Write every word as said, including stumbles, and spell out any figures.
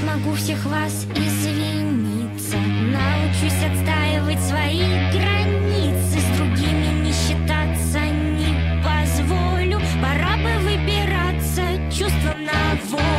смогу всех вас извиниться. Научусь отстаивать свои границы. С другими не считаться не позволю. Пора бы выбираться, чувства на волю.